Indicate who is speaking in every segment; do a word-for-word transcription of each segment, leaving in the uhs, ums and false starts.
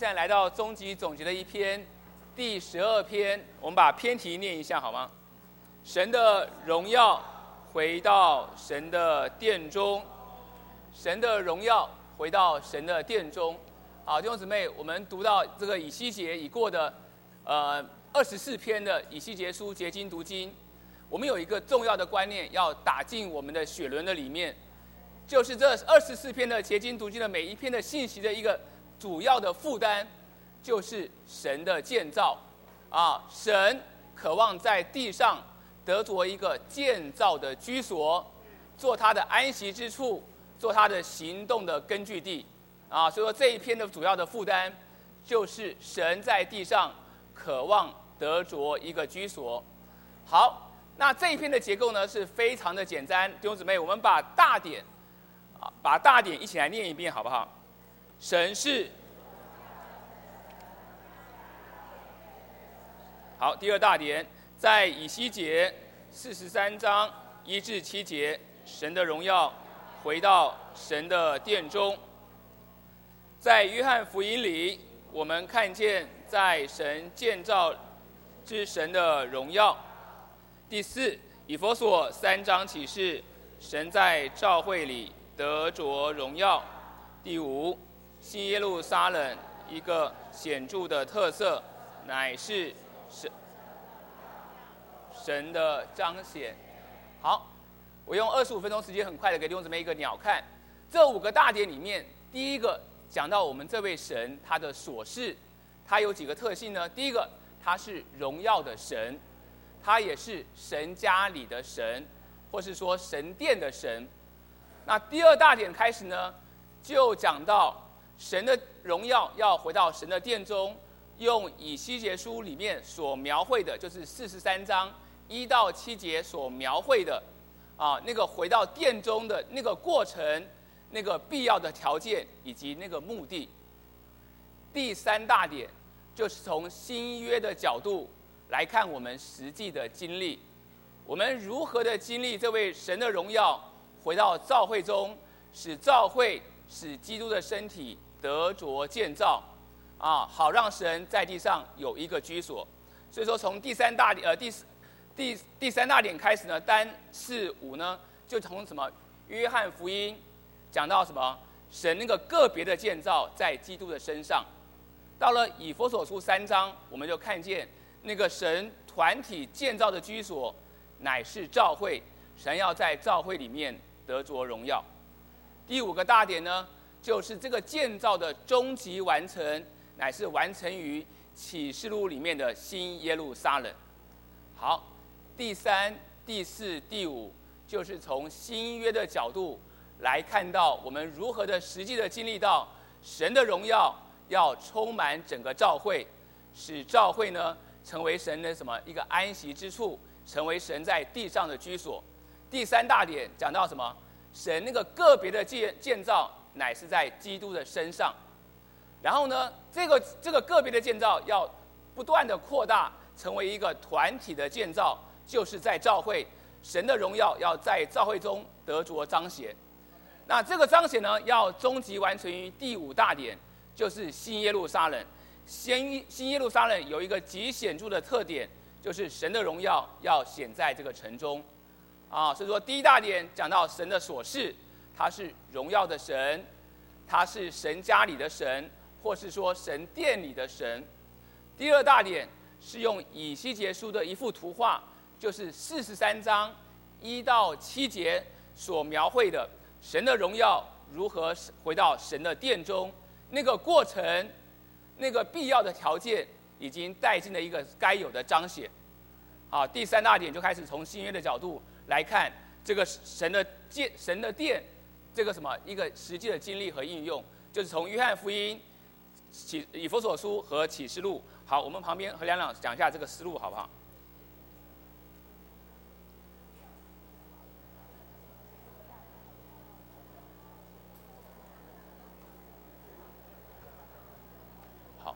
Speaker 1: 现在来到终极总结的一篇，第十二篇，我们把篇题念一下好吗？神的荣耀回到神的殿中，神的荣耀回到神的殿中。好，弟兄姊妹，我们读到这个以西结已过的呃二十四篇的以西结书结经读经，我们有一个重要的观念要打进我们的血轮的里面，就是这二十四篇的结经读经的每一篇的信息的一个主要的负担，就是神的建造啊，神渴望在地上得着一个建造的居所，做他的安息之处，做他的行动的根据地啊。所以说这一篇的主要的负担，就是神在地上渴望得着一个居所。好，那这一篇的结构呢是非常的简单，弟兄姊妹，我们把大点啊，把大点一起来念一遍好不好？神是。好，第二大点，在以西结四十三章一至七节，神的荣耀回到神的殿中。在约翰福音里，我们看见在神建造之神的荣耀。第四，以弗所三章启示，神在召会里得着荣耀。第五，新耶路撒冷一个显著的特色，乃是神神的彰显。好，我用二十五分钟时间，很快的给弟兄姊妹一个鸟看。这五个大点里面，第一个讲到我们这位神他的所事，他有几个特性呢？第一个，他是荣耀的神，他也是神家里的神，或是说神殿的神。那第二大点开始呢，就讲到神的荣耀要回到神的殿中，用以西结书里面所描绘的，就是四十三章一到七节所描绘的啊，那个回到殿中的那个过程，那个必要的条件以及那个目的。第三大点就是从新约的角度来看我们实际的经历，我们如何的经历这位神的荣耀回到教会中，使教会使基督的身体得着建造啊，好让神在地上有一个居所。所以说，从第三大点呃第第第三大点开始呢，单四五呢，就从什么约翰福音讲到什么神那个个别的建造在基督的身上。到了以弗所书三章，我们就看见那个神团体建造的居所，乃是教会，神要在教会里面得着荣耀。第五个大点呢，就是这个建造的终极完成，乃是完成于启示录里面的新耶路撒冷。好，第三、第四、第五，就是从新约的角度来看到我们如何的实际的经历到神的荣耀要充满整个教会，使教会呢成为神的什么一个安息之处，成为神在地上的居所。第三大点讲到什么？神那个个别的建建造乃是在基督的身上，然后呢，这个这个个别的建造要不断的扩大，成为一个团体的建造，就是在教会，神的荣耀要在教会中得着彰显。那这个彰显呢，要终极完成于第五大点，就是新耶路撒冷。新新耶路撒冷有一个极显著的特点，就是神的荣耀要显在这个城中。啊，所以说第一大点讲到神的所事，他是荣耀的神，他是神家里的神，或是说神殿里的神。第二大点是用以西结书的一幅图画，就是四十三章一到七节所描绘的神的荣耀如何回到神的殿中，那个过程，那个必要的条件已经带进了一个该有的彰显。好，第三大点就开始从新约的角度来看这个神的殿，神的殿，这个什么一个实际的经历和应用，就是从约翰福音、启以弗所书和启示录。好，我们旁边和两两讲一下这个思路，好不好？好。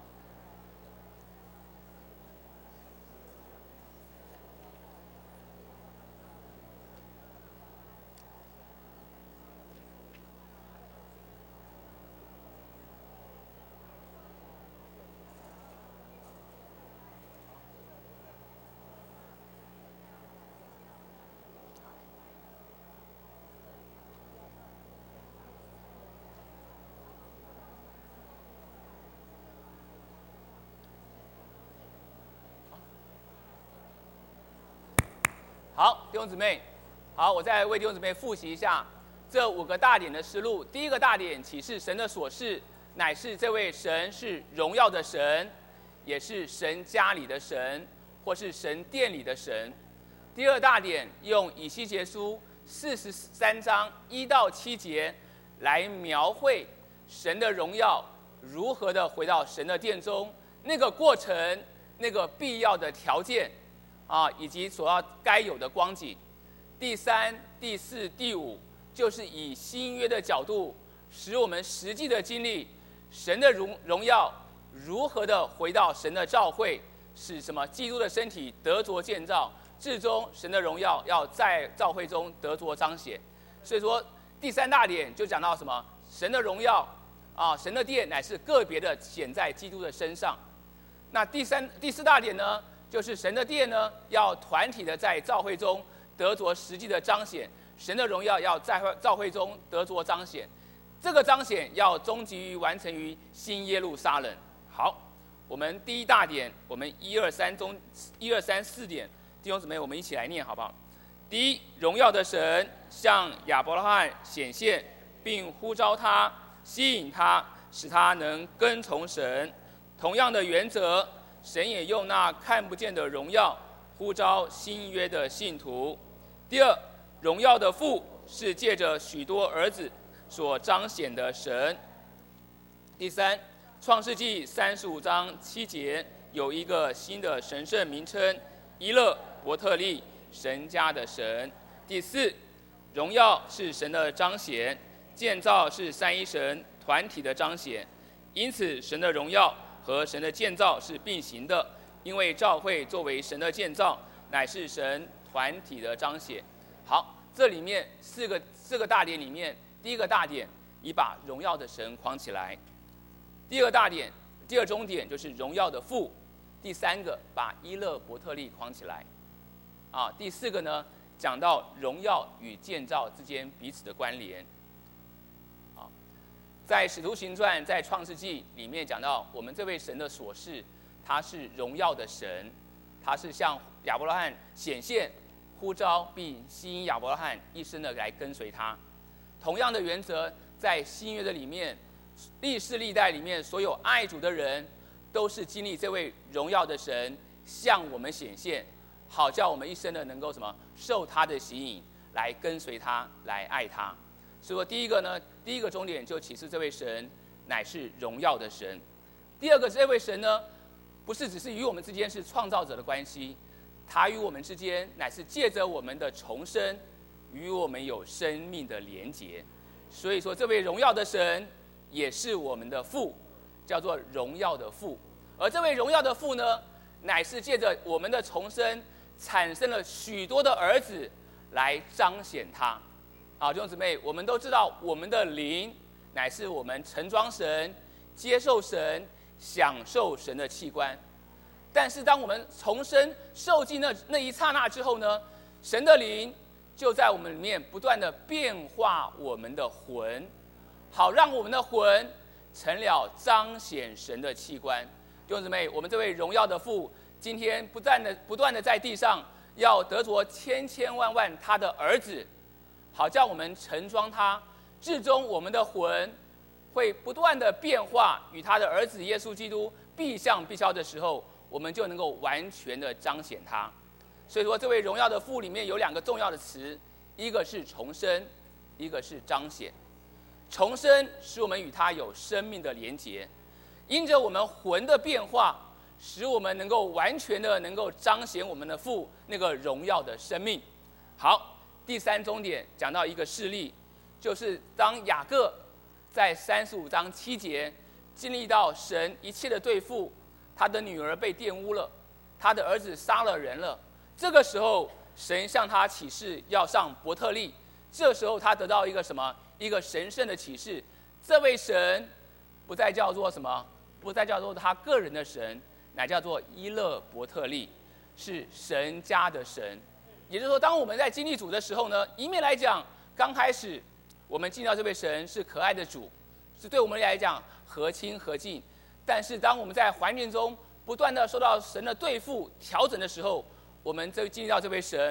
Speaker 1: 好，弟兄姊妹，好，我再为弟兄姊妹复习一下这五个大点的思路。第一个大点，启示神的所是，乃是这位神是荣耀的神，也是神家里的神，或是神殿里的神。第二大点，用以西结书四十三章一到七节来描绘神的荣耀如何的回到神的殿中，那个过程，那个必要的条件啊，以及所要该有的光景。第三、第四、第五，就是以新约的角度，使我们实际的经历神的荣荣耀如何的回到神的召会，使什么基督的身体得着建造，至终神的荣耀要在召会中得着彰显。所以说，第三大点就讲到什么？神的荣耀啊，神的殿乃是个别的显在基督的身上。那第三、第四大点呢，就是神的殿呢，要团体的在召会中得着实际的彰显，神的荣耀要在召会中得着彰显。这个彰显要终极于完成于新耶路撒冷。好，我们第一大点，我们一二三中一二三四点，弟兄姊妹，我们一起来念好不好？第一，荣耀的神向亚伯拉罕显现，并呼召他，吸引他，使他能跟从神。同样的原则，神也用那看不见的荣耀呼召新约的信徒。第二，荣耀的父是借着许多儿子所彰显的神。第三，创世纪三十五章七节有一个新的神圣名称，伊勒伯特利，神家的神。第四，荣耀是神的彰显，建造是三一神团体的彰显。因此，神的荣耀和神的建造是并行的，因为召会作为神的建造，乃是神团体的彰显。好，这里面四个四个大点里面，第一个大点已把荣耀的神框起来；第二个大点，第二中点就是荣耀的父；第三个把伊勒伯特利框起来。啊，第四个呢，讲到荣耀与建造之间彼此的关联。啊，在使徒行传，在创世纪里面讲到，我们这位神的所是，他是荣耀的神，他是向亚伯拉罕显现、呼召并吸引亚伯拉罕一生的来跟随他。同样的原则，在新约的里面，历世历代里面，所有爱主的人，都是经历这位荣耀的神向我们显现，好叫我们一生的能够什么受他的吸引，来跟随他，来爱他。所以说，第一个呢，第一个重点就启示这位神乃是荣耀的神。第二个，这位神呢，不是只是与我们之间是创造者的关系，他与我们之间乃是借着我们的重生，与我们有生命的连结。所以说，这位荣耀的神也是我们的父，叫做荣耀的父。而这位荣耀的父呢，乃是借着我们的重生，产生了许多的儿子来彰显他。好，弟兄姊妹，我们都知道，我们的灵乃是我们承装神、接受神、享受神的器官。但是，当我们重生受尽那那一刹那之后呢，神的灵就在我们里面不断的变化我们的魂，好让我们的魂成了彰显神的器官。弟兄姊妹，我们这位荣耀的父，今天不断的不断的在地上要得着千千万万他的儿子，好叫我们盛装他，至终我们的魂会不断的变化，与他的儿子耶稣基督必相必消的时候，我们就能够完全的彰显他。所以说，这位荣耀的父里面有两个重要的词，一个是重生，一个是彰显。重生使我们与他有生命的连结，因着我们魂的变化，使我们能够完全的能够彰显我们的父那个荣耀的生命。好，第三重点讲到一个事例，就是当雅各在三十五章七节经历到神一切的对付，他的女儿被玷污了，他的儿子杀了人了，这个时候神向他启示要上伯特利，这时候他得到一个什么？一个神圣的启示，这位神不再叫做什么？不再叫做他个人的神，乃叫做伊勒伯特利，是神家的神。也就是说，当我们在经历主的时候呢，一面来讲，刚开始我们进到这位神是可爱的主，是对我们来讲合亲合近。但是当我们在环境中不断的受到神的对付调整的时候，我们就经历到这位神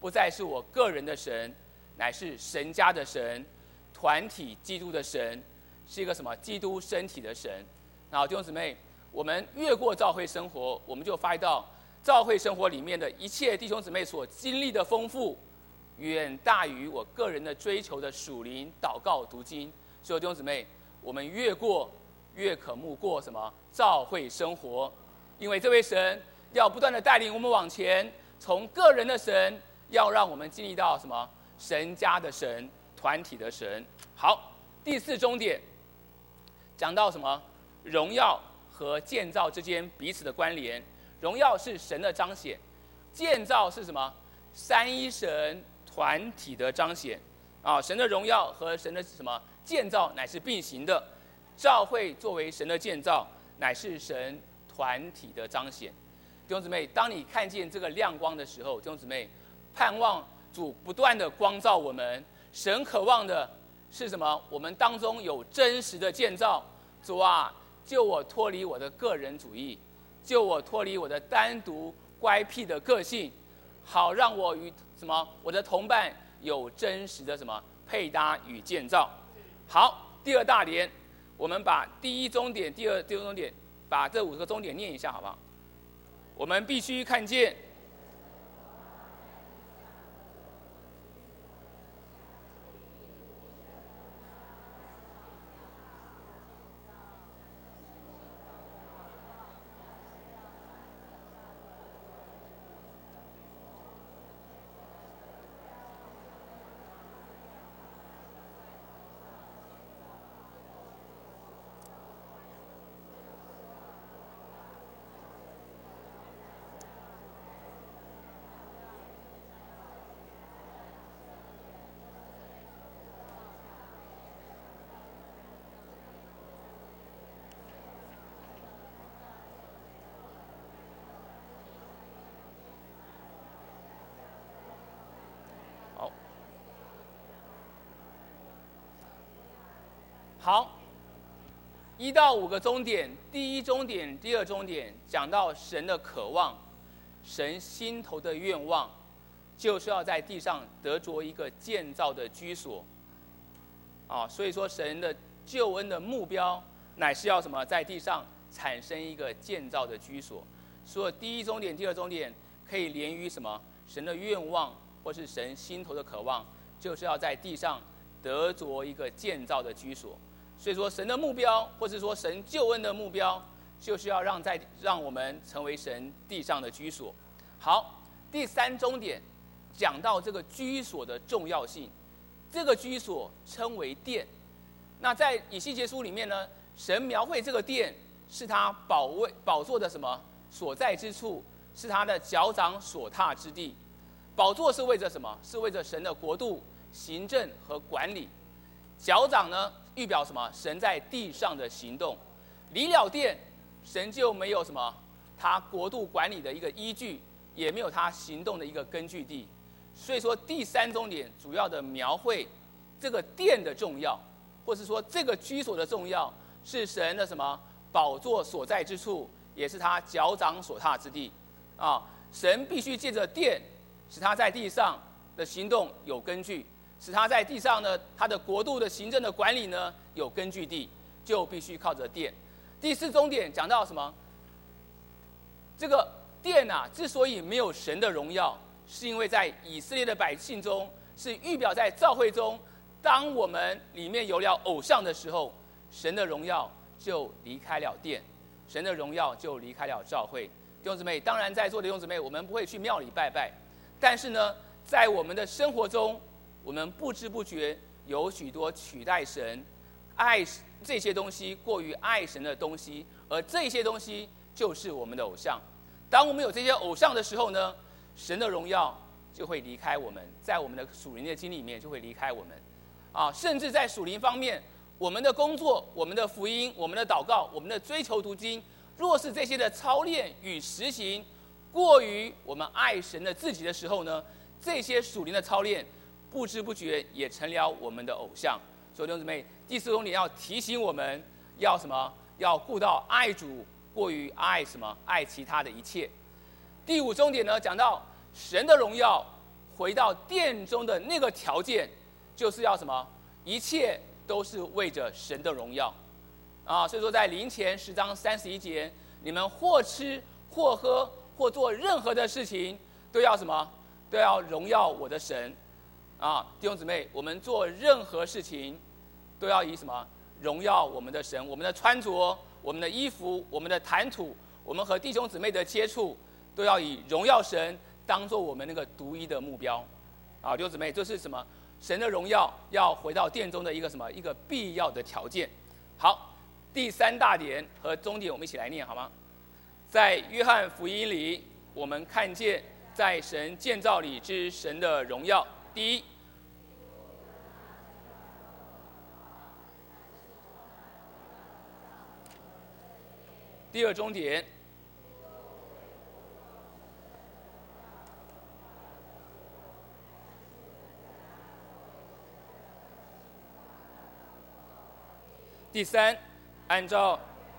Speaker 1: 不再是我个人的神，乃是神家的神，团体基督的神，是一个什么？基督身体的神。然后弟兄姊妹，我们越过教会生活，我们就发现到教会生活里面的一切弟兄姊妹所经历的丰富，远大于我个人的追求的属灵祷告读经。所以弟兄姊妹，我们越过越渴慕过什么？教会生活，因为这位神要不断的带领我们往前，从个人的神，要让我们经历到什么？神家的神，团体的神。好，第四终点讲到什么？荣耀和建造之间彼此的关联。荣耀是神的彰显，建造是什么？三一神团体的彰显。啊，神的荣耀和神的什么建造乃是并行的。教会作为神的建造，乃是神团体的彰显。弟兄姊妹，当你看见这个亮光的时候，弟兄姊妹，盼望主不断的光照我们。神渴望的是什么？我们当中有真实的建造。主啊，救我脱离我的个人主义，救我脱离我的单独乖僻的个性，好让我与什么我的同伴有真实的什么配搭与建造。好，第二大点，我们把第一终点、第二第二终点，把这五个终点念一下，好不好？我们必须看见。好，一到五个终点，第一终点、第二终点讲到神的渴望，神心头的愿望，就是要在地上得着一个建造的居所。啊，所以说神的救恩的目标，乃是要什么？在地上产生一个建造的居所。所以第一终点、第二终点可以连于什么？神的愿望，或是神心头的渴望，就是要在地上得着一个建造的居所。所以说，神的目标，或是说神救恩的目标，就是要让在让我们成为神地上的居所。好，第三终点讲到这个居所的重要性，这个居所称为殿。那在以西结书里面呢，神描绘这个殿是他宝位宝座的什么所在之处，是他的脚掌所踏之地。宝座是为着什么？是为着神的国度、行政和管理。脚掌呢，预表什么？神在地上的行动。离了殿，神就没有什么他国度管理的一个依据，也没有他行动的一个根据地。所以说，第三终点主要的描绘这个殿的重要，或是说这个居所的重要，是神的什么宝座所在之处，也是他脚掌所踏之地。啊，神必须借着殿，使他在地上的行动有根据。使他在地上呢，他的国度的行政的管理呢有根据地，就必须靠着殿。第四终点讲到什么？这个殿啊，之所以没有神的荣耀，是因为在以色列的百姓中，是预表在教会中，当我们里面有了偶像的时候，神的荣耀就离开了殿，神的荣耀就离开了教会。弟兄姊妹，当然在座的弟兄姊妹，我们不会去庙里拜拜，但是呢，在我们的生活中，我们不知不觉有许多取代神、爱这些东西过于爱神的东西，而这些东西就是我们的偶像。当我们有这些偶像的时候呢，神的荣耀就会离开我们，在我们的属灵的经历里面就会离开我们。啊，甚至在属灵方面，我们的工作、我们的福音、我们的祷告、我们的追求读经，若是这些的操练与实行过于我们爱神的自己的时候呢，这些属灵的操练不知不觉也成了我们的偶像。所以弟兄姊妹，第四终点要提醒我们，要什么？要顾到爱主过于爱什么？爱其他的一切。第五终点呢，讲到神的荣耀回到殿中的那个条件，就是要什么？一切都是为着神的荣耀，啊，所以说在林前十章三十一节，你们或吃或喝或做任何的事情，都要什么？都要荣耀我的神，啊，弟兄姊妹，我们做任何事情，都要以什么？荣耀我们的神。我们的穿着、我们的衣服、我们的谈吐，我们和弟兄姊妹的接触，都要以荣耀神当做我们那个独一的目标，啊，弟兄姊妹，这是什么？神的荣耀要回到殿中的一个什么？一个必要的条件。好，第三大点和终点，我们一起来念好吗？在约翰福音里，我们看见在神建造里之神的荣耀。第一，第二终点，第三，按照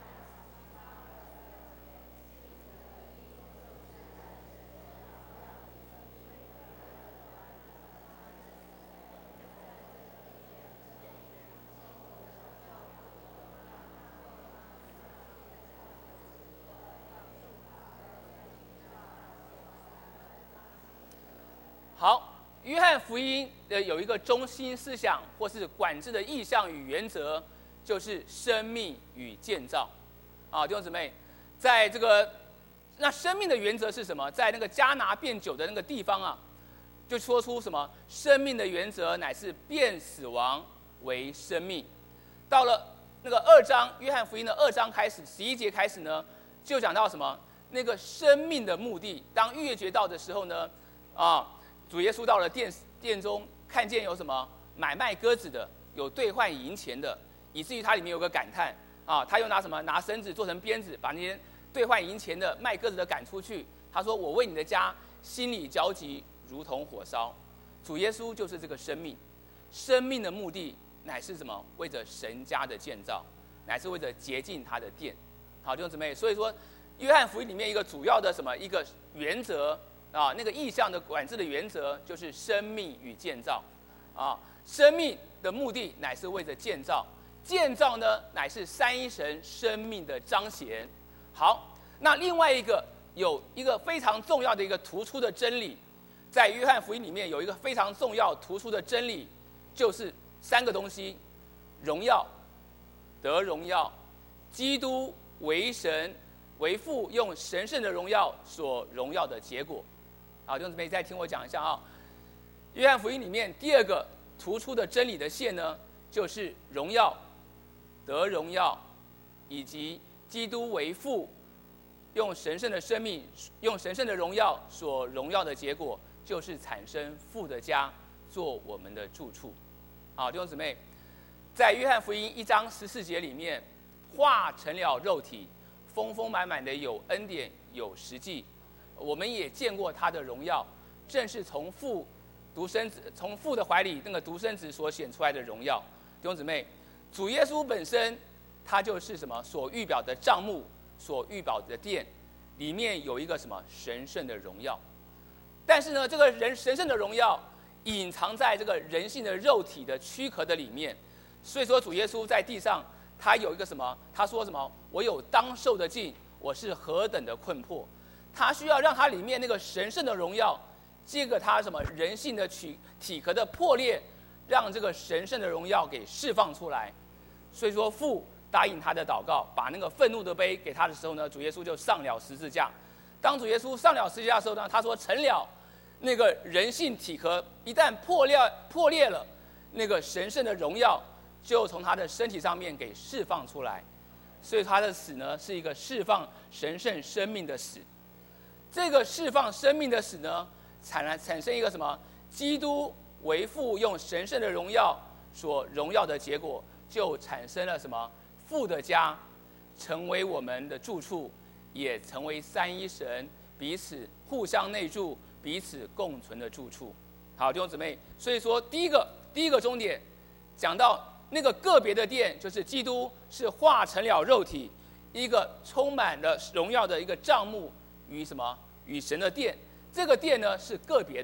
Speaker 1: 好，约翰福音的有一个中心思想或是管制的意向与原则，就是生命与建造。啊，弟兄姊妹，在这个那生命的原则是什么？在那个迦拿变酒的那个地方啊，就说出什么？生命的原则乃是变死亡为生命。到了那个二章，约翰福音的二章开始，十一节开始呢，就讲到什么？那个生命的目的。当逾越节到的时候呢，啊。主耶稣到了殿殿中，看见有什么买卖鸽子的，有兑换银钱的，以至于他里面有个感叹啊，他又拿什么拿绳子做成鞭子，把那些兑换银钱的卖鸽子的赶出去。他说：“我为你的家心里焦急，如同火烧。”主耶稣就是这个生命，生命的目的乃是什么？为着神家的建造，乃是为着洁净他的殿。好，弟兄姊妹，所以说约翰福音里面一个主要的什么一个原则。啊，那个意象的管制的原则就是生命与建造，啊，生命的目的乃是为着建造，建造呢乃是三一神生命的彰显。好，那另外一个有一个非常重要的一个突出的真理，在约翰福音里面有一个非常重要突出的真理，就是三个东西：荣耀、得荣耀、基督为神为父用神圣的荣耀所荣耀的结果。好，弟兄姊妹，再听我讲一下啊。约翰福音里面第二个突出的真理的线呢，就是荣耀、得荣耀，以及基督为父，用神圣的生命、用神圣的荣耀所荣耀的结果，就是产生父的家，做我们的住处。好，弟兄姊妹，在约翰福音一章十四节里面，化成了肉体，丰丰满满的有恩典，有实际。我们也见过他的荣耀，正是从父独生子从父的怀里那个独生子所显出来的荣耀。弟兄姊妹，主耶稣本身，他就是什么？所预表的帐幕，所预表的殿，里面有一个什么神圣的荣耀。但是呢，这个人神圣的荣耀隐藏在这个人性的肉体的躯壳的里面。所以说，主耶稣在地上，他有一个什么？他说什么？我有当受的尽，我是何等的困迫。他需要让他里面那个神圣的荣耀，借个他什么人性的体体壳的破裂，让这个神圣的荣耀给释放出来。所以说，父答应他的祷告，把那个愤怒的杯给他的时候呢，主耶稣就上了十字架。当主耶稣上了十字架的时候呢，他说成了，那个人性体壳一旦破裂破裂了，那个神圣的荣耀就从他的身体上面给释放出来。所以他的死呢，是一个释放神圣生命的死。这个释放生命的死呢，产来产生一个什么？基督为父用神圣的荣耀所荣耀的结果，就产生了什么？父的家，成为我们的住处，也成为三一神彼此互相内住、彼此共存的住处。好，弟兄姊妹，所以说第一个第一个终点，讲到那个个别的殿，就是基督是化成了肉体，一个充满了荣耀的一个帐幕。与什么？与神的殿，这个殿呢是个别的，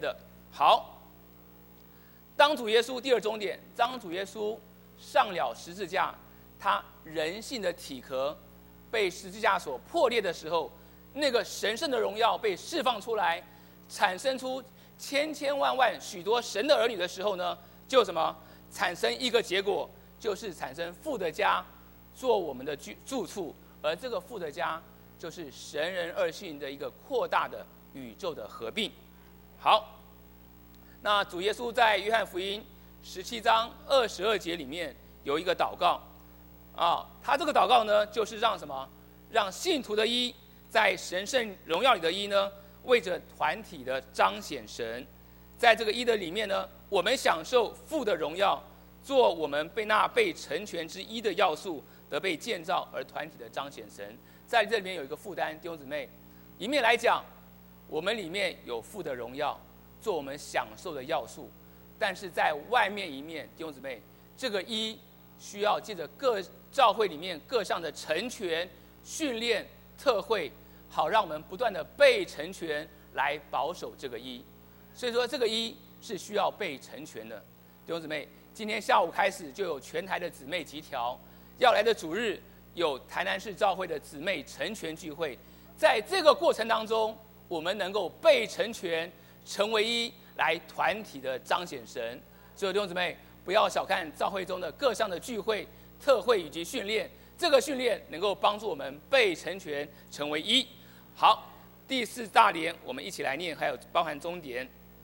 Speaker 1: 好，当主耶稣第二重点，当主耶稣上了十字架，他人性的体壳被十字架所破裂的时候，那个神圣的荣耀被释放出来，产生出千千万万许多神的儿女的时候呢，就什么产生一个结果，就是产生父的家做我们的居住处，而这个父的家就是神人二性的一个扩大的宇宙的合并。好，那主耶稣在约翰福音十七章二十二节里面有一个祷告啊，他这个祷告呢，就是让什么？让信徒的一在神圣荣耀里的一呢，为着团体的彰显神，在这个一的里面呢，我们享受父的荣耀，做我们被那被成全之一的要素，得被建造而团体的彰显神。在这里面有一个负担，弟兄姊妹，一面来讲，我们里面有父的荣耀，做我们享受的要素，但是在外面一面，弟兄姊妹，这个一需要借着各教会里面各项的成全、训练、特会，好让我们不断的被成全，来保守这个一。所以说，这个一是需要被成全的。弟兄姊妹，今天下午开始就有全台的姊妹集条，要来的主日有台南市教会的姊妹成全聚会，在这个过程当中，我们能够被成全，成为一，来团体的彰显神。所以弟兄姊妹，不要小看教会中的各项的聚会、特会以及训练，这个训练能够帮助我们被成全，成为一。好，第四大联我们一起来念，还有包含终点。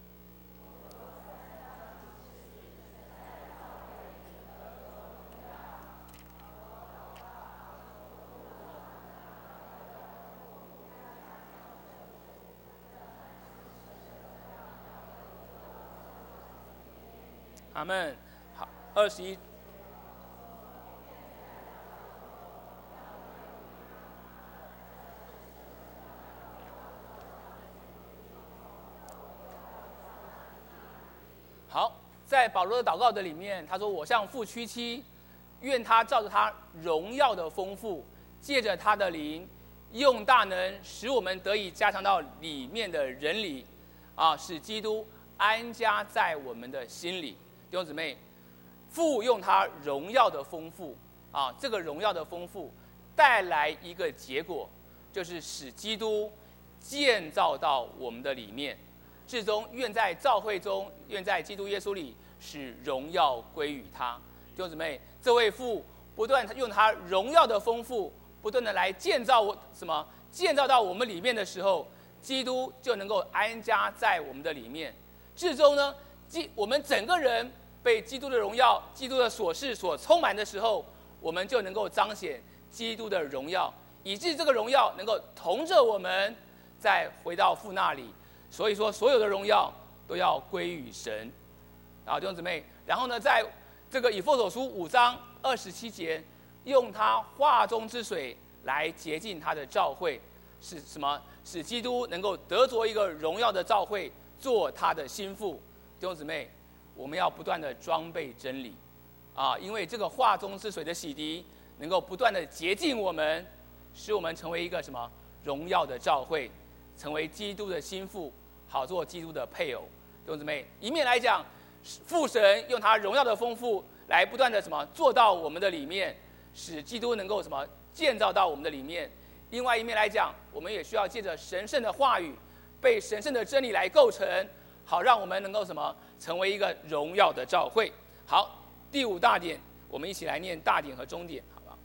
Speaker 1: 阿们。好，二十一。好，在保罗的祷告的里面，他说：“我向父屈膝，愿他照着他荣耀的丰富，借着他的灵，用大能使我们得以加强到里面的人里，啊，使基督安家在我们的心里。”弟兄姊妹，父用他荣耀的丰富啊，这个荣耀的丰富带来一个结果，就是使基督建造到我们的里面，至终愿在教会中，愿在基督耶稣里，使荣耀归于他。弟兄姊妹，这位父不断用他荣耀的丰富，不断的来建造我什么？建造到我们里面的时候，基督就能够安家在我们的里面，至终呢，基我们整个人被基督的荣耀、基督的所事所充满的时候，我们就能够彰显基督的荣耀，以致这个荣耀能够同着我们再回到父那里。所以说，所有的荣耀都要归于神。啊，弟兄姊妹，然后呢，在这个以弗所书五章二十七节，用他话中之水来洁净他的教会，使什么？使基督能够得着一个荣耀的教会，做他的心腹。弟兄姊妹，我们要不断的装备真理，啊，因为这个话中之水的洗涤，能够不断的洁净我们，使我们成为一个什么荣耀的教会，成为基督的心腹，好做基督的配偶。弟兄姊妹，一面来讲，父神用他荣耀的丰富来不断的什么做到我们的里面，使基督能够什么建造到我们的里面；另外一面来讲，我们也需要借着神圣的话语，被神圣的真理来构成，好让我们能够什么成为一个荣耀的教会。好，第五大点，我们一起来念大点和中点，好不好？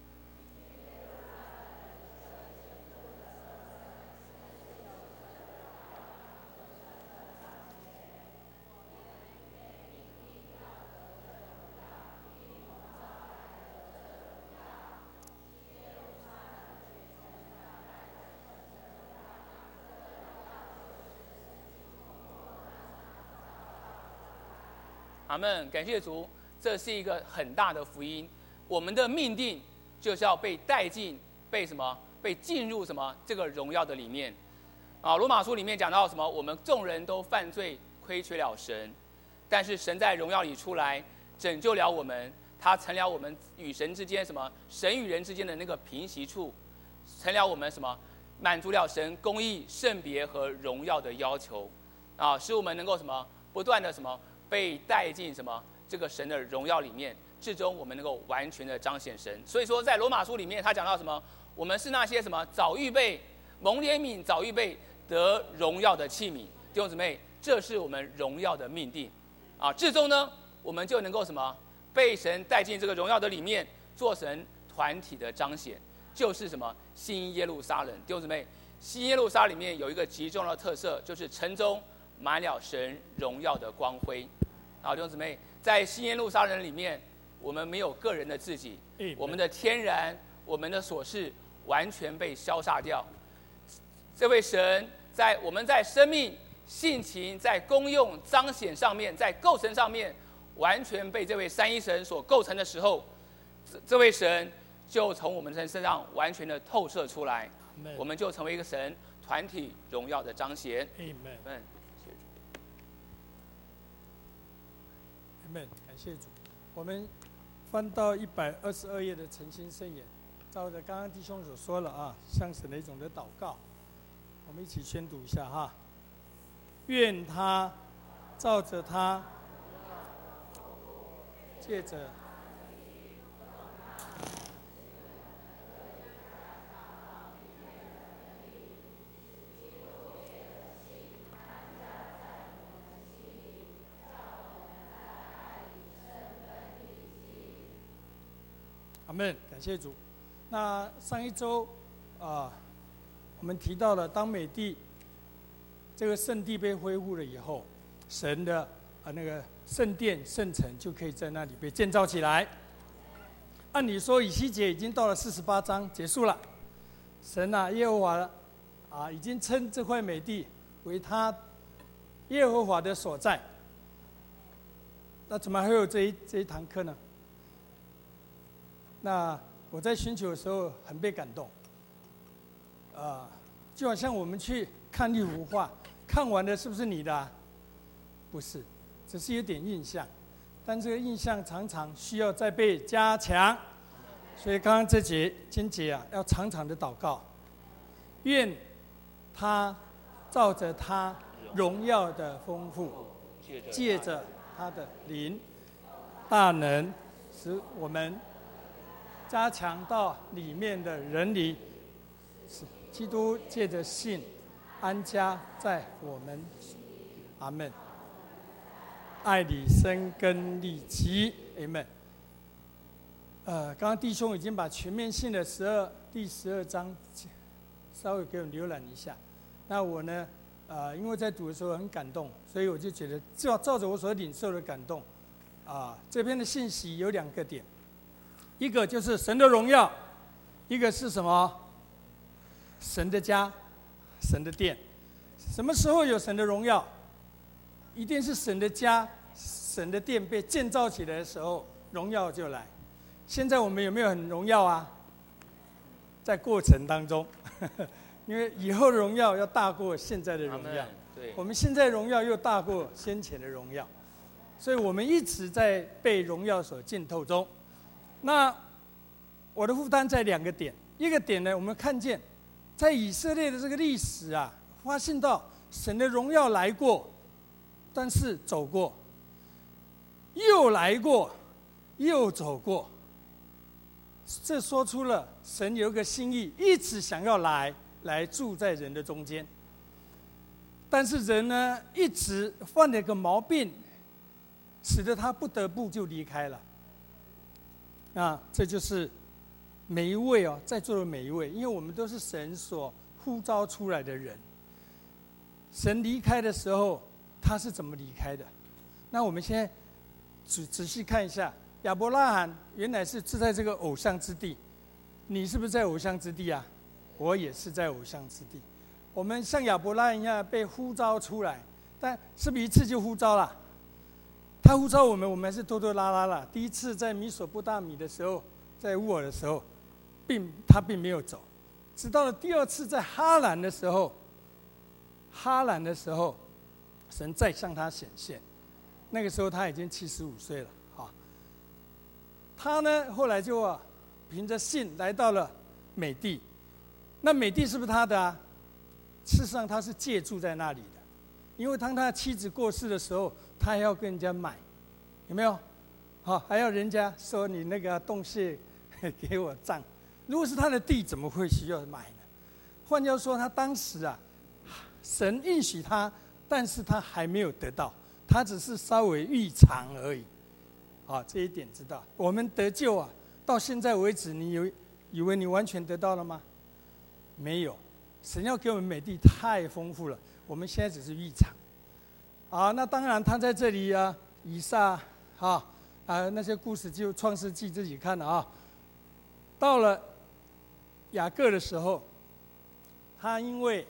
Speaker 1: 阿们，感谢主，这是一个很大的福音。我们的命定就是要被带进，被什么？被进入什么？这个荣耀的里面。啊，罗马书里面讲到什么？我们众人都犯罪，亏缺了神，但是神在荣耀里出来，拯救了我们。他成了我们与神之间什么？神与人之间的那个平息处，成了我们什么？满足了神公义、圣别和荣耀的要求。啊，使我们能够什么？ 不断的什么被带进什么这个神的荣耀里面，至终我们能够完全的彰显神。所以说，在罗马书里面，他讲到什么？我们是那些什么早预备蒙怜悯、早预备得荣耀的器皿。弟兄姊妹，这是我们荣耀的命定啊！至终呢，我们就能够什么被神带进这个荣耀的里面，做神团体的彰显，就是什么新耶路撒冷。弟兄姊妹，新耶路撒冷里面有一个极重要的特色，就是城中满了神荣耀的光辉。好，弟兄姊妹，在新耶路撒冷里面，我们没有个人的自己，我们的天然、我们的所是完全被消杀掉。这位神在我们在生命、性情、在功用、彰显上面，在构成上面，完全被这位三一神所构成的时候，这这位神就从我们身身上完全的透射出来，
Speaker 2: Amen.
Speaker 1: 我们就成为一个神团体荣耀的彰显。
Speaker 2: Amen.
Speaker 1: Amen.
Speaker 2: Amen. 感谢主。我们翻到一百二十二页的诚心圣言，照着刚刚弟兄所说了啊，向神的一种的祷告，我们一起宣读一下哈。愿他照着他，借着阿们，感谢主。那上一周啊，我们提到了，当美地这个圣地被恢复了以后，神的啊那个圣殿、圣城就可以在那里被建造起来。按理说，以西结已经到了四十八章结束了，神啊，耶和华啊，已经称这块美地为他耶和华的所在。那怎么还有这一这一堂课呢？那我在寻求的时候很被感动，啊，就好像我们去看一幅画，看完了是不是你的啊？不是，只是有点印象，但这个印象常常需要再被加强。所以刚刚这节经节啊，要常常的祷告，愿他照着他荣耀的丰富，借着他的灵大能，使我们加强到里面的人里，基督借着信安家在我们，阿们。爱里生根立基，阿们。呃，刚刚弟兄已经把全面性的十二第十二章稍微给我浏览一下。那我呢，呃，因为在读的时候很感动，所以我就觉得照照着我所领受的感动，啊、呃，这篇的信息有两个点。一个就是神的荣耀，一个是什么？神的家，神的殿。什么时候有神的荣耀？一定是神的家、神的殿被建造起来的时候，荣耀就来。现在我们有没有很荣耀啊？在过程当中，因为以后的荣耀要大过现在的荣耀。
Speaker 1: 对，
Speaker 2: 我们现在荣耀又大过先前的荣耀，所以我们一直在被荣耀所浸透中。那我的负担在两个点，一个点呢，我们看见在以色列的这个历史啊，发现到神的荣耀来过，但是走过，又来过，又走过。这说出了神有一个心意，一直想要来来住在人的中间，但是人呢，一直犯了一个毛病，使得他不得不就离开了。啊，这就是每一位哦，在座的每一位，因为我们都是神所呼召出来的人。神离开的时候，他是怎么离开的？那我们现在仔仔细看一下，亚伯拉罕原来是住在这个偶像之地，你是不是在偶像之地啊？我也是在偶像之地。我们像亚伯拉罕一样被呼召出来，但是不是一次就呼召了？他呼召我们，我们还是拖拖拉拉了。第一次在米索不达米的时候，在乌尔的时候，并他并没有走，直到了第二次在哈兰的时候，哈兰的时候，神再向他显现。那个时候他已经七十五岁了啊。他呢后来就啊，凭着信来到了美地。那美地是不是他的啊？事实上他是借住在那里的， 因为当他的妻子过世的时候，他还要跟人家买，有没有？好，还要人家说你那个洞穴给我葬。如果是他的地，怎么会需要买呢？换句话说，他当时啊，神允许他，但是他还没有得到，他只是稍微预尝而已。啊，这一点知道。我们得救啊，到现在为止，你有以为你完全得到了吗？没有，神要给我们美地太丰富了，我们现在只是预尝。啊，那当然，他在这里啊，以撒啊啊那些故事就创世纪自己看了啊。到了雅各的时候，他因为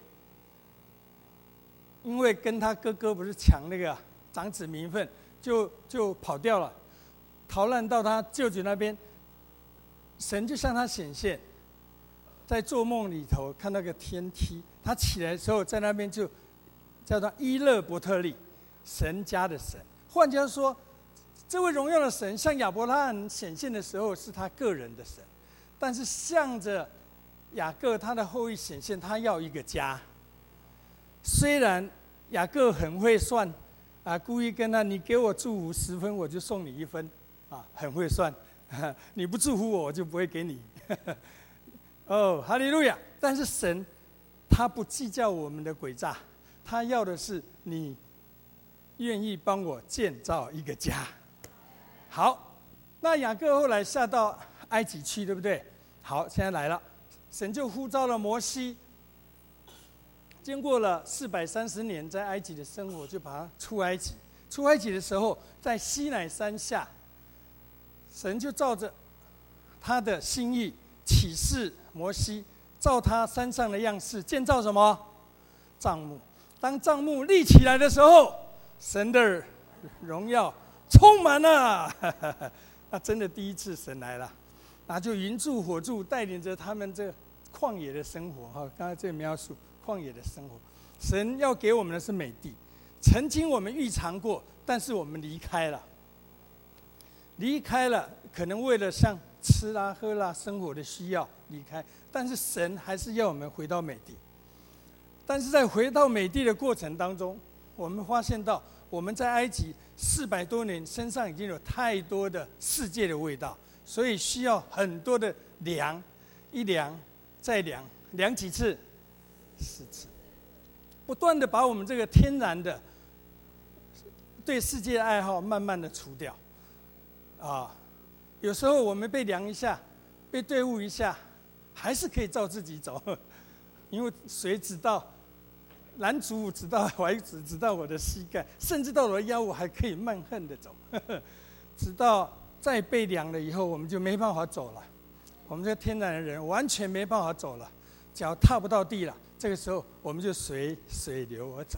Speaker 2: 因为跟他哥哥不是抢那个长子名分，就就跑掉了，逃难到他舅舅那边。神就向他显现，在做梦里头看到个天梯，他起来的时候在那边就叫做伊勒伯特利，神家的神。换句话说，这位荣耀的神向亚伯拉罕显现的时候是他个人的神，但是向着雅各他的后裔显现，他要一个家。虽然雅各很会算啊，故意跟他你给我祝福十分，我就送你一分啊，很会算。你不祝福我，我就不会给你。哦，哈利路亚！但是神他不计较我们的诡诈，他要的是你愿意帮我建造一个家。好，那雅各后来下到埃及去，对不对？好，现在来了，神就呼召了摩西。经过了四百三十年在埃及的生活，就把他出埃及。出埃及的时候，在西乃山下。神就照着他的心意启示摩西，照他山上的样式建造什么帐幕。当帐幕立起来的时候，神的荣耀充满了。那真的第一次神来了，那就云柱火柱带领着他们这旷野的生活。哈，刚才这描述旷野的生活，神要给我们的是美地。曾经我们预尝过，但是我们离开了。离开了，可能为了像吃啦、喝啦、生活的需要离开，但是神还是要我们回到美地。但是在回到美地的过程当中，我们发现到我们在埃及四百多年，身上已经有太多的世界的味道，所以需要很多的量，一量再量，量几次？四次，不断的把我们这个天然的对世界的爱好慢慢的除掉。啊，有时候我们被量一下，被对付一下，还是可以照自己走，因为水只到拦足舞，只到踝子，只到我的膝盖，甚至到我的腰，我还可以慢横的走，直到再被量了以后，我们就没办法走了。我们这天然的人完全没办法走了，脚踏不到地了。这个时候，我们就随水流而走。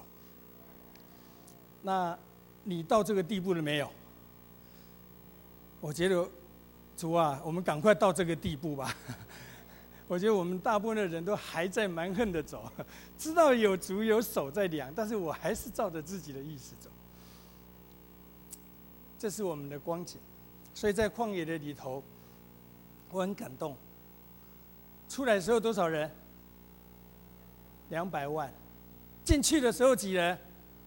Speaker 2: 那你到这个地步了没有？我觉得，主啊，我们赶快到这个地步吧。我觉得我们大部分的人都还在蛮横的走，知道有足有手在量，但是我还是照着自己的意思走。这是我们的光景，所以在旷野的里头，我很感动。出来的时候多少人？两百万。进去的时候几人？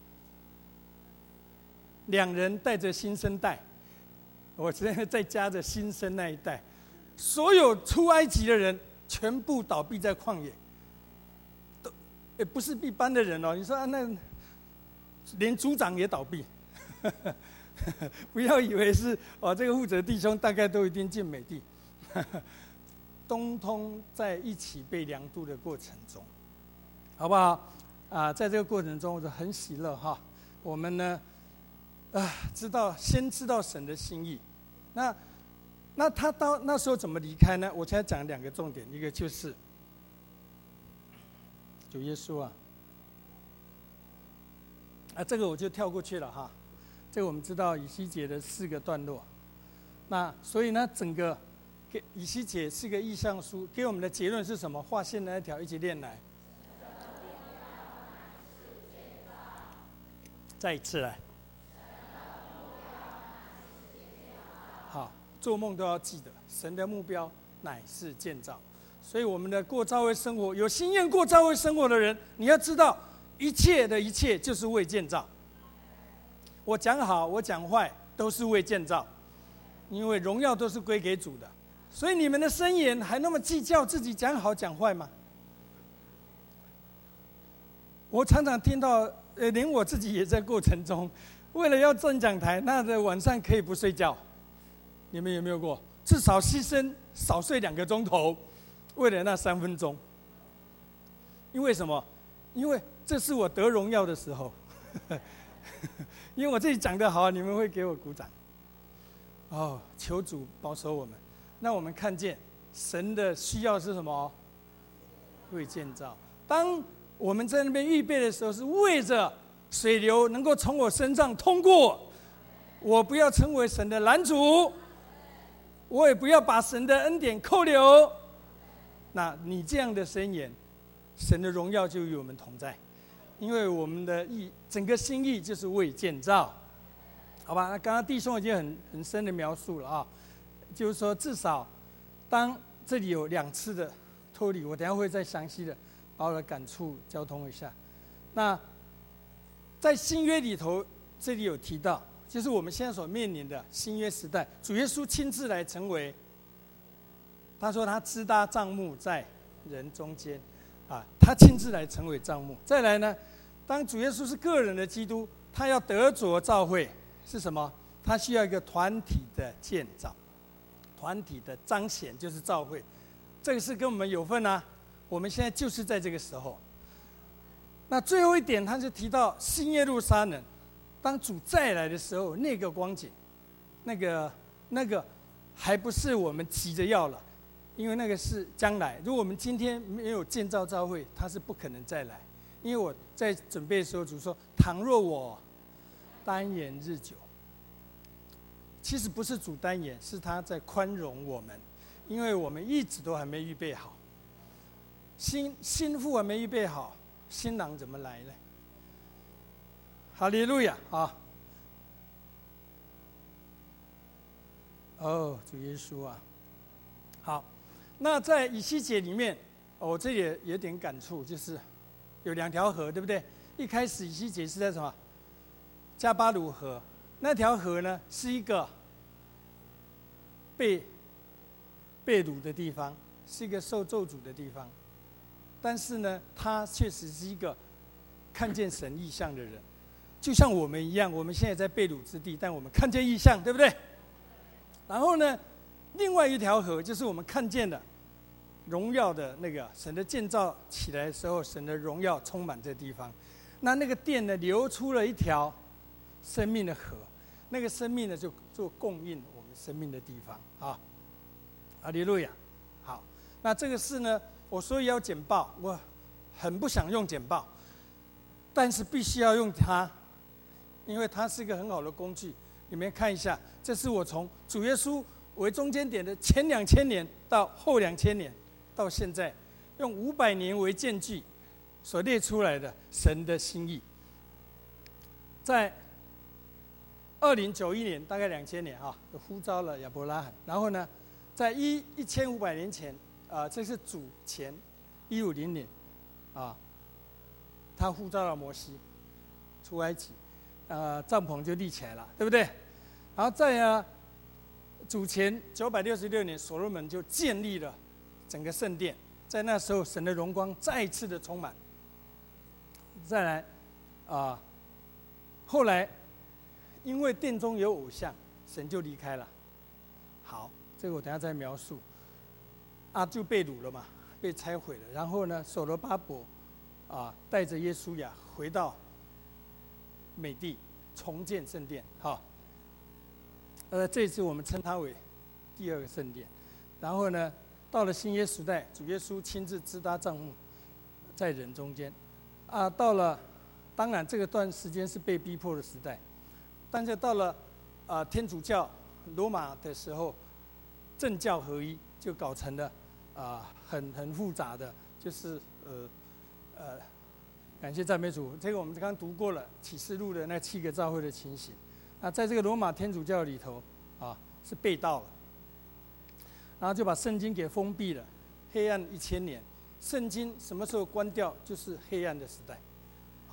Speaker 2: 两人带着新生代。我现在在加着新生那一代，所有出埃及的人全部倒闭在旷野，都也不是一般的人哦。你说、啊、那连族长也倒闭，不要以为是哦，这个负责弟兄大概都一定进美地，通通在一起被量度的过程中，好不好？啊，在这个过程中，我就很喜乐哈。我们呢？啊，知道先知道神的心意，那那他到那时候怎么离开呢？我现在讲两个重点，一个就是主耶稣啊，啊这个我就跳过去了哈。这个我们知道以西结的四个段落，那所以呢，整个给以西结是个意象书，给我们的结论是什么？划线那一条一起念来，再一次来。好，做梦都要记得，神的目标乃是建造。所以我们的过教会生活，有心愿过教会生活的人，你要知道， 一切的一切就是为建造。我讲好，我讲坏，都是为建造，因为荣耀都是归给主的。所以你们的声言还那么计较自己讲好讲坏吗？我常常听到，呃，连我自己也在过程中，为了要站讲台，那的晚上可以不睡觉。你们有没有过？至少牺牲少睡两个钟头，为了那三分钟。因为什么？因为这是我得荣耀的时候。因为我自己讲得好，你们会给我鼓掌。哦，求主保守我们。那我们看见神的需要是什么？为建造。当我们在那边预备的时候，是为着水流能够从我身上通过，我不要成为神的拦阻，我也不要把神的恩典扣留。那你这样的申言，神的荣耀就与我们同在，因为我们的意整个心意就是为建造，好吧？那刚刚弟兄已经很很深的描述了啊，就是说至少当这里有两次的脱离，我等一下会再详细的把我的感触交通一下。那在新约里头，这里有提到，就是我们现在所面临的新约时代，主耶稣亲自来成为，他说他支搭帐幕在人中间，啊，他亲自来成为帐幕。再来呢，当主耶稣是个人的基督，他要得着召会是什么？他需要一个团体的建造，团体的彰显就是召会，这个是跟我们有份啊。我们现在就是在这个时候。那最后一点，他就提到新耶路撒冷，当主再来的时候，那个光景，那个那个还不是我们急着要了，因为那个是将来。如果我们今天没有建造召会，他是不可能再来。因为我在准备的时候，主说：“倘若我单言日久。”其实不是主单言，是他在宽容我们，因为我们一直都还没预备好。新新妇还没预备好，新郎怎么来呢？哈利路亚啊！哦，主耶稣啊！好，那在以西结里面，我、哦、这里有点感触，就是有两条河，对不对？一开始以西结是在什么？加巴鲁河，那条河呢是一个被被掳的地方，是一个受咒诅的地方。但是呢，他确实是一个看见神异象的人，就像我们一样。我们现在在被掳之地，但我们看见异象，对不对？然后呢，另外一条河就是我们看见的荣耀的那个神的建造起来的时候，神的荣耀充满这地方。那那个殿呢，流出了一条生命的河，那个生命呢，就做供应我们生命的地方啊。哈利路亚。好，那这个事呢，我说要简报，我很不想用简报，但是必须要用它，因为它是一个很好的工具。你们看一下，这是我从主耶稣为中间点的前两千年到后两千年，到现在，用五百年为间距所列出来的神的心意。在二零九一年，大概两千年啊，呼召了亚伯拉罕，然后呢，在一一千五百年前。啊、呃，这是主前一五零年，啊，他呼召了摩西出埃及，呃，帐篷就立起来了，对不对？然后在啊，主前九百六十六年，所罗门就建立了整个圣殿，在那时候，神的荣光再一次的充满。再来，啊、呃，后来因为殿中有偶像，神就离开了。好，这个我等一下再描述。啊，就被掳了嘛，被拆毁了。然后呢，所罗巴伯啊，带着耶稣亚回到美地，重建圣殿。好，呃，这次我们称它为第二个圣殿。然后呢，到了新约时代，主耶稣亲自支搭帐幕在人中间。啊，到了，当然这个段时间是被逼迫的时代，但是到了啊、呃、天主教罗马的时候，政教合一，就搞成了。啊，很很复杂的，就是呃呃，感谢赞美主。这个我们刚刚读过了启示录的那七个教会的情形。那在这个罗马天主教里头啊，是被盗了，然后就把圣经给封闭了，黑暗一千年。圣经什么时候关掉，就是黑暗的时代。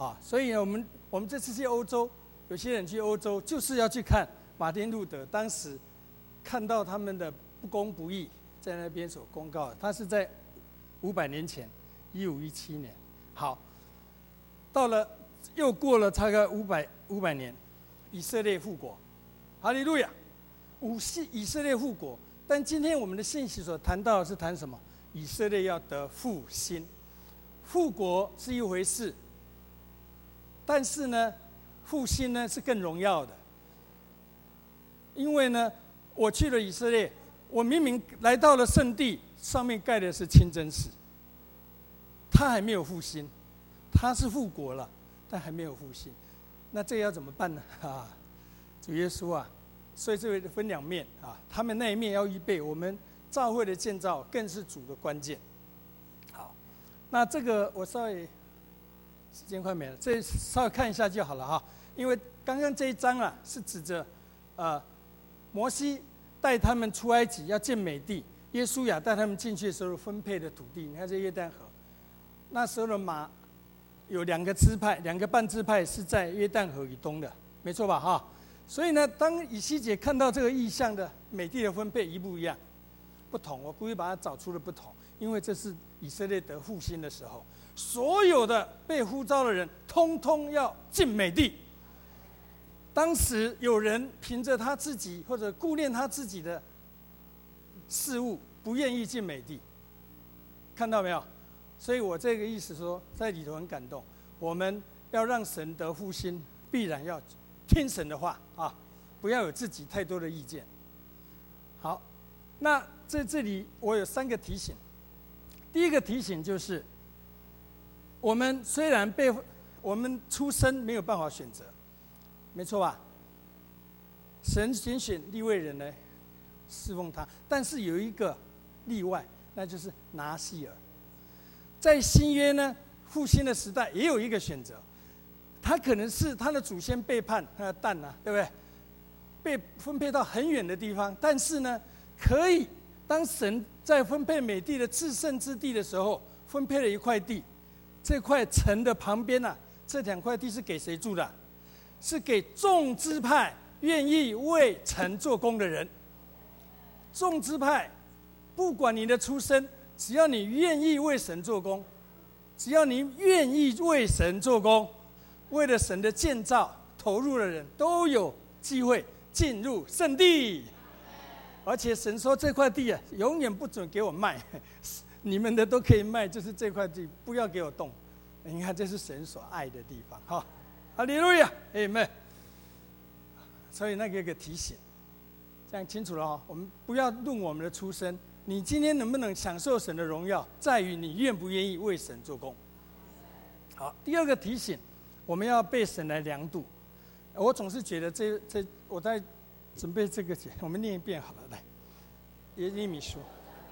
Speaker 2: 啊，所以呢，我们我们这次去欧洲，有些人去欧洲就是要去看马丁路德当时看到他们的不公不义，在那边所公告的。他是在五百年前，一五一七年。好，到了又过了大概五百五百年，以色列复国，哈利路亚！五系以色列复国，但今天我们的信息所谈到的是谈什么？以色列要得复兴，复国是一回事，但是呢，复兴呢是更荣耀的。因为呢，我去了以色列，我明明来到了圣地，上面盖的是清真寺，他还没有复兴，他是复国了，但还没有复兴，那这个要怎么办呢？啊，主耶稣啊！所以这个分两面啊，他们那一面要预备，我们教会的建造更是主的关键。好，那这个我稍微时间快没了，这稍微看一下就好了哈。因为刚刚这一章啊是指着呃摩西带他们出埃及要建美地，耶稣亚带他们进去的时候分配的土地。你看这约旦河，那时候的马有两个支派，两个半支派是在约旦河以东的，没错吧？哈。所以呢，当以西结看到这个意象的美地的分配一不一样，不同，我故意把它找出了不同，因为这是以色列得复兴的时候，所有的被呼召的人，通通要进美地。当时有人凭着他自己或者顾念他自己的事物，不愿意进美地，看到没有？所以我这个意思说，在里头很感动，我们要让神得复兴，必然要听神的话啊，不要有自己太多的意见。好，那在这里我有三个提醒。第一个提醒就是，我们虽然被我们出生没有办法选择，没错吧？神拣选利未人来侍奉他，但是有一个例外，那就是拿西尔。在新约呢，复兴的时代也有一个选择。他可能是他的祖先背叛他的蛋啊，对不对？被分配到很远的地方，但是呢，可以当神在分配美地的至圣之地的时候，分配了一块地，这块城的旁边啊，这两块地是给谁住的？是给众支派愿意为城做工的人。众支派，不管你的出身，只要你愿意为神做工，只要你愿意为神做工。为了神的建造投入的人都有机会进入圣地，而且神说这块地啊，永远不准给我卖，你们的都可以卖，就是这块地不要给我动。你看，这是神所爱的地方，哈，哈利路亚，阿们。所以那个一个提醒，这样清楚了哈。我们不要论我们的出身，你今天能不能享受神的荣耀，在于你愿不愿意为神做工。好，第二个提醒。我们要被神来量度。我总是觉得这这我在准备这个节，我们念一遍好了。来，耶利米书。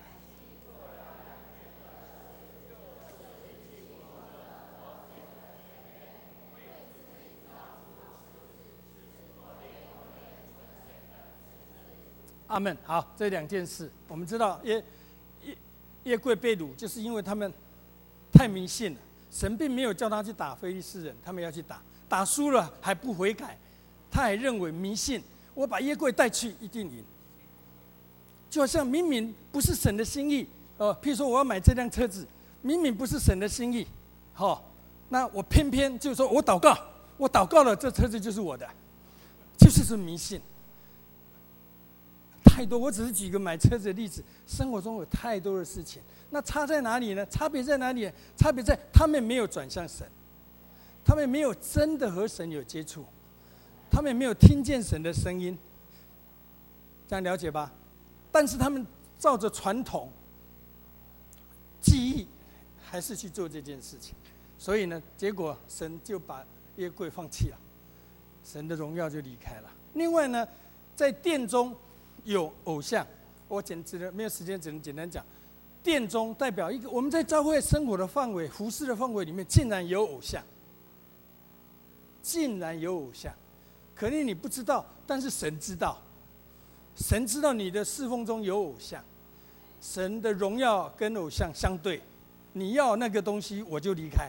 Speaker 2: 阿们。好，这两件事，我们知道耶耶耶柜被掳，就是因为他们太迷信了。神并没有叫他去打非利士人，他们要去打，打输了还不悔改，他还认为迷信，我把约柜带去一定赢。就好像明明不是神的心意，呃，譬如说我要买这辆车子，明明不是神的心意，好、哦，那我偏偏就说我祷告，我祷告了，这车子就是我的，就是是迷信。太多，我只是举一个买车子的例子，生活中有太多的事情。那差在哪里呢？差别在哪里？差别在他们没有转向神，他们没有真的和神有接触，他们没有听见神的声音，这样了解吧？但是他们照着传统记忆，还是去做这件事情，所以呢，结果神就把约柜放弃了，神的荣耀就离开了。另外呢，在殿中有偶像，我简直的没有时间，只能简单讲。殿中代表一个我们在教会生活的范围、服事的范围里面，竟然有偶像，竟然有偶像，可能你不知道，但是神知道，神知道你的侍奉中有偶像，神的荣耀跟偶像相对，你要那个东西我就离开，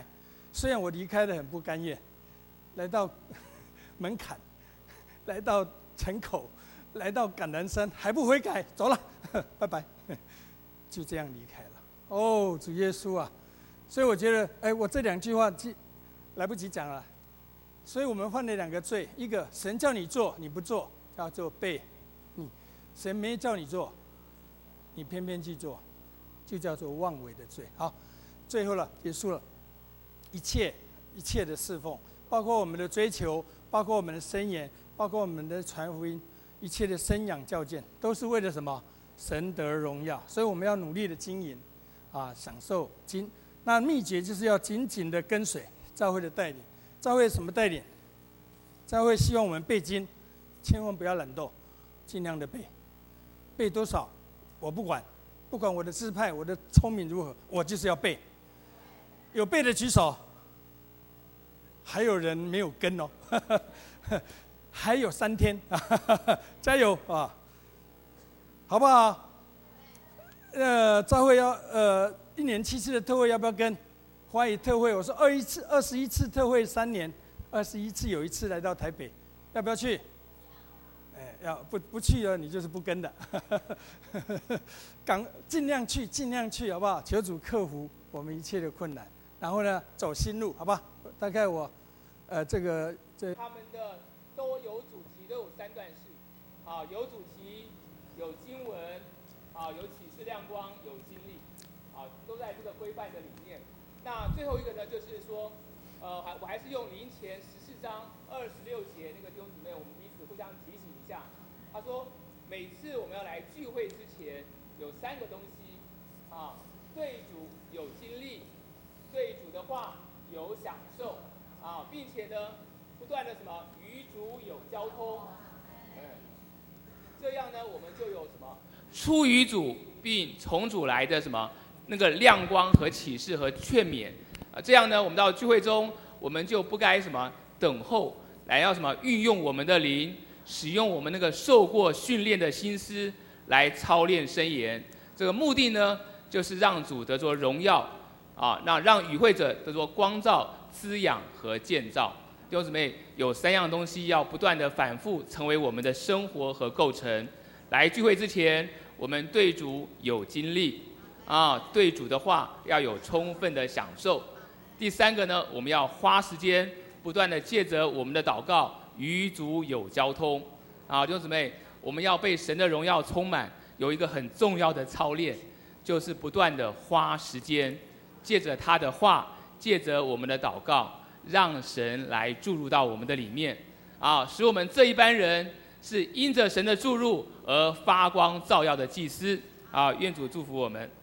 Speaker 2: 虽然我离开的很不甘愿，来到门槛，来到城口，来到橄榄山，还不悔改，走了，拜拜，就这样离开了。哦，主耶稣啊！所以我觉得，哎，我这两句话来不及讲了。所以我们犯了两个罪，一个神叫你做你不做，叫做悖逆；神没叫你做，你偏偏去做，就叫做妄为的罪。好，最后了，结束了。一切一切的侍奉，包括我们的追求，包括我们的箴言，包括我们的传福音，一切的生养教诫，都是为了什么？神得荣耀。所以我们要努力的经营，啊，享受经。那秘诀就是要紧紧的跟随教会的带领。教会什么带领？教会希望我们背经，千万不要懒惰，尽量的背。背多少我不管，不管我的支派，我的聪明如何，我就是要背。有背的举手。还有人没有跟哦，还有三天，加油啊！好不好？呃，教会要呃一年七次的特会要不要跟？欢迎特会，我说二一次、二十一次特会三年，二十一次有一次来到台北，要不要去？哎，要不不去了，你就是不跟的。赶尽量去，尽量去，好不好？求主克服我们一切的困难，然后呢，走新路，好吧？大概我，呃，这个这
Speaker 1: 他们的都有主题，都有三段式，啊，有主题，有经文，啊，有启示亮光，有经历，啊，都在这个规范的里面。那最后一个呢，就是说，呃，还我还是用林前十四章二十六节那个弟兄姊妹，我们彼此互相提醒一下。他说，每次我们要来聚会之前，有三个东西，啊，对主有经历，对主的话有享受，啊，并且呢，不断的什么与主有交通，嗯，这样呢，我们就有什么出于主并从主来的什么。那个亮光和启示和劝勉啊，这样呢，我们到聚会中，我们就不该什么等候，来要什么运用我们的灵，使用我们那个受过训练的心思来操练箴言。这个目的呢，就是让主得着荣耀啊，那让与会者得着光照、滋养和建造。弟兄姊妹，有三样东西要不断的反复成为我们的生活和构成。来聚会之前，我们对主有经历。啊，对主的话要有充分的享受。第三个呢，我们要花时间不断的借着我们的祷告与主有交通。啊，弟兄姊妹，我们要被神的荣耀充满，有一个很重要的操练，就是不断的花时间，借着他的话，借着我们的祷告，让神来注入到我们的里面。啊，使我们这一班人是因着神的注入而发光照耀的祭司。啊，愿主祝福我们。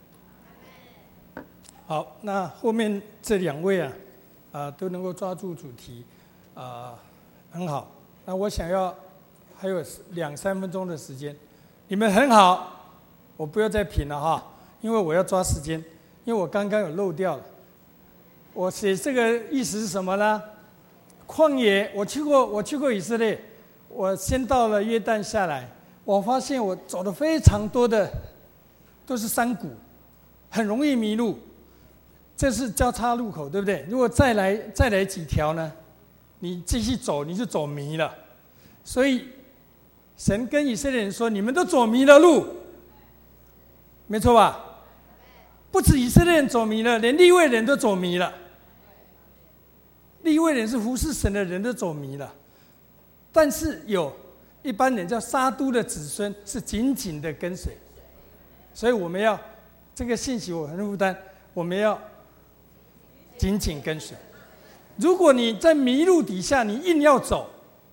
Speaker 2: 好，那后面这两位啊，啊、呃、都能够抓住主题，啊、呃、很好。那我想要还有两三分钟的时间，你们很好，我不要再评了哈，因为我要抓时间，因为我刚刚有漏掉了。我写这个意思是什么呢？旷野，我去过，我去过以色列，我先到了约旦下来，我发现我走的非常多的都是山谷，很容易迷路。这是交叉路口，对不对？如果再来再来几条呢，你继续走，你就走迷了。所以，神跟以色列人说：“你们都走迷了路，没错吧？不止以色列人走迷了，连利未人都走迷了。利未人是服侍神的人都走迷了，但是有一般人叫撒都的子孙是紧紧的跟随。所以我们要这个信息，我很负担，我们要。”紧紧跟随。如果你在迷路底下，你硬要走，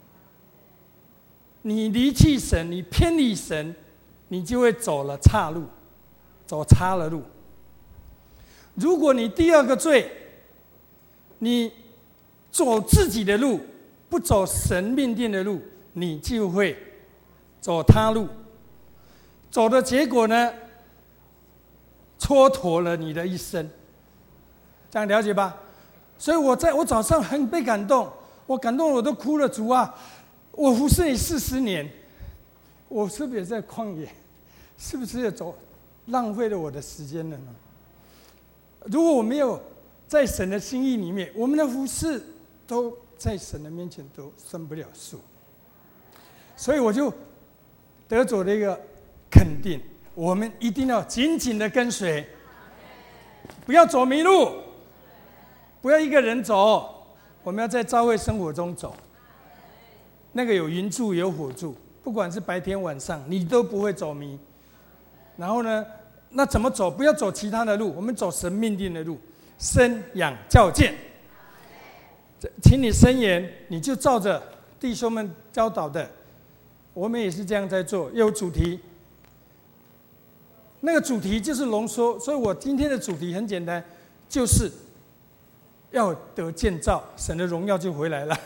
Speaker 2: 你离弃神，你偏离神，你就会走了岔路，走岔了路。如果你第二个罪，你走自己的路，不走神命定的路，你就会走他路。走的结果呢，蹉跎了你的一生。这样了解吧？所以我在我早上很被感动，我感动我都哭了。主啊，我服侍你四十年，我是不是也在旷野？是不是也走浪费了我的时间了呢？如果我没有在神的心意里面，我们的服事都在神的面前都生不了树。所以我就得着了一个肯定，我们一定要紧紧的跟随，不要走迷路，不要一个人走，我们要在教会生活中走。那个有云柱有火柱，不管是白天晚上，你都不会走迷。然后呢，那怎么走？不要走其他的路，我们走神命定的路，生养教诫。请你申言，你就照着弟兄们教导的，我们也是这样在做。有主题，那个主题就是浓缩，所以我今天的主题很简单，就是要得建造，神的荣耀就回来了。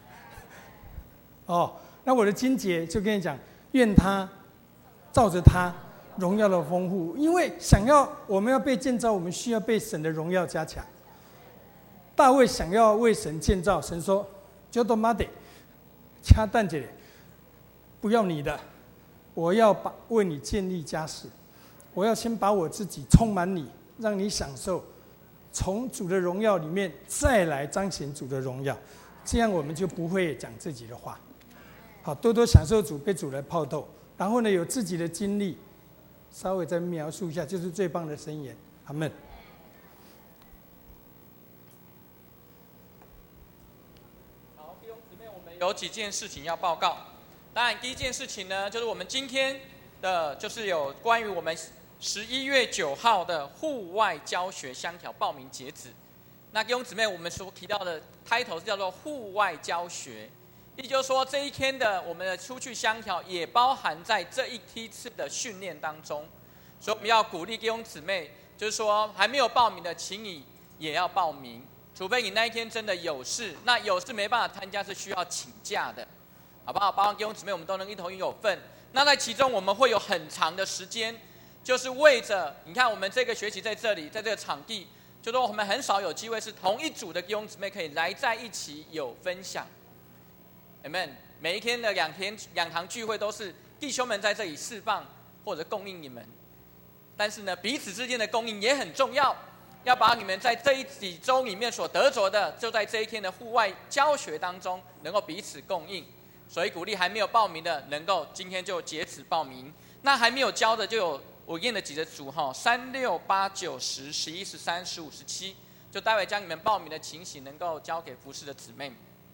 Speaker 2: 哦，那我的经节就跟你讲，愿他照着他荣耀的丰富，因为想要我们要被建造，我们需要被神的荣耀加强。大卫想要为神建造，神说：“就都妈的，掐蛋姐，不要你的，我要把为你建立家室，我要先把我自己充满你，让你享受从主的荣耀里面再来彰显主的荣耀，这样我们就不会讲自己的话。好，多多享受主，被主来泡透，然后呢，有自己的经历，稍微再描述一下，就是最棒的箴言。阿们。”
Speaker 3: 有几件事情要报告。当然，第一件事情呢，就是我们今天的，就是有关于我们十一月九号的户外教学香条报名截止。那弟兄姊妹，我们所提到的开头是叫做户外教学，也就是说，这一天的我们的出去香条也包含在这一梯次的训练当中。所以我们要鼓励弟兄姊妹，就是说还没有报名的，请你也要报名。除非你那一天真的有事，那有事没办法参加是需要请假的，好不好？包括弟兄姊妹，我们都能一同有份。那在其中我们会有很长的时间，就是为着你看我们这个学期在这里，在这个场地，就说我们很少有机会是同一组的弟兄姊妹可以来在一起有分享。Amen。每一天的两天两堂聚会都是弟兄们在这里释放或者供应你们，但是呢，彼此之间的供应也很重要。要把你们在这一几周里面所得着的，就在这一天的户外教学当中，能够彼此供应。所以鼓励还没有报名的，能够今天就截止报名。那还没有交的，就有我念的几个组哈，三六八九十十一十三十五十七，就待会将你们报名的情形能够交给服侍的姊妹。